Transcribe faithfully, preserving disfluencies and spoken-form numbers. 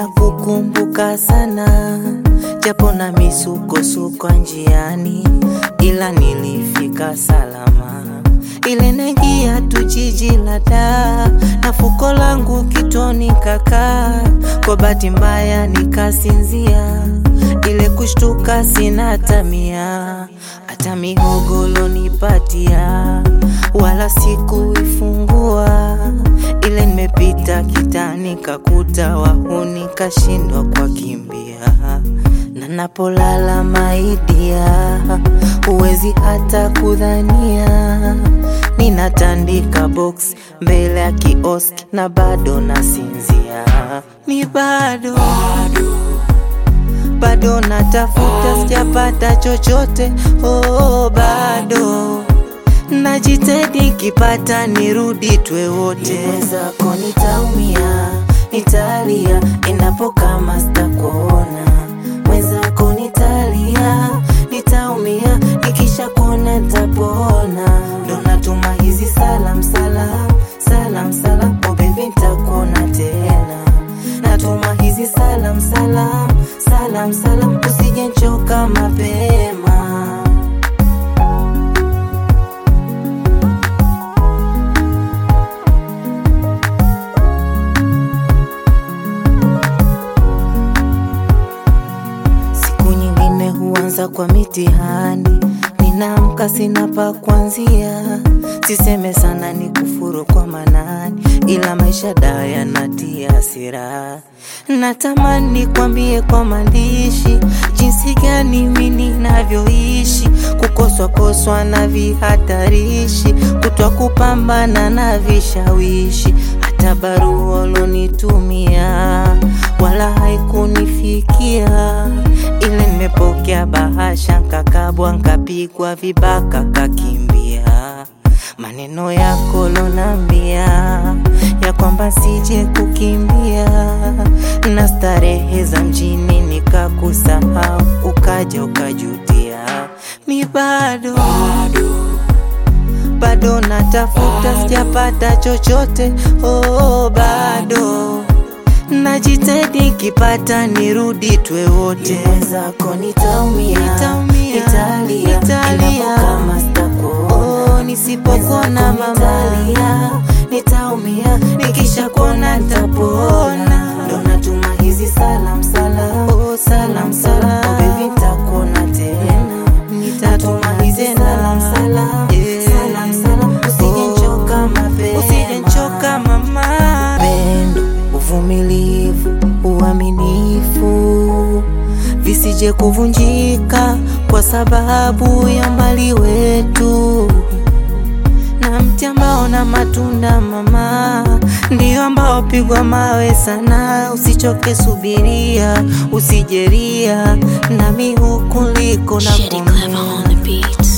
kukumbuka sana, japo na misukosuko njiani, ila nilifika salama. Ile nengia tujiji la Dar, na fuko langu kitoni kaka, kwa bahati mbaya nikasinzia. Ile kushtuka sina tamia, hata mihogo lonipatia wala sikuifungua. Ile nimepita kitani kakuta wahuni, kashindwa kwa kimbia. Na napolala maidia, uwezi hata kudhania, ninatandika box mbele ya kioski na bado nasinzia. Ni bado bado, bado natafuta, sijapata chochote. Oh, bado najitahidi, kipata nirudi tuwe wote. Mwenzako nitaumia, nitalia endapo kama sitakuona. Mwenzako nitalia, nitaumia nikisha kuona nitapona. Ndo natuma hizi salam salam, salam salam, oh baby nitakuona tena. Natuma hizi salam salam, salam salam, usije nichoka mapema. Huanza kwa mitihani, ninaamka sina pa kuanzia. Siseme sana ni kufuru kwa manani, ila maisha dawa yanatia hasira. Natamani kwambie kwa maandishi jinsi gani mimi ninavyoishi, kukoswa koswa na vihatarishi, kutwa kupambana na vishawishi. Hata barua ulonitumia wala haikunifikia, ile nimepokea bahasha nkakabwa, nkapigwa vibaka kakimbia. Maneno yako lonambia ya kwamba sije kukimbia, na starehe za mjini nikakusahau, ukaja ukajutia. Mi bado bado, bado natafuta, sijapata chochote. Oh, bado najitahidi, kipata nirudi tuwe wote. Mwenzako nitaumia, nitaumia, nitalia, nitalia kama sitakuona. Oh, nisipokuona mama, nitalia, nitaumia nikisha kuona nitapona. Ndo natuma hizi salam salam, oh salam salam, oh baby nitakuona tena. Nitatuma hizi salam salam, yeah, salam salam, usije nichoka mapema, usije nichoka mama. Pendo, uvumilivu, uaminifu visije kuvunjika kwa sababu ya mbali wetu. Na mti ambao na matunda mama, ndio ambao pigwa mawe sana. Usichoke subiria, usijeria, nami huku liko na kumbia.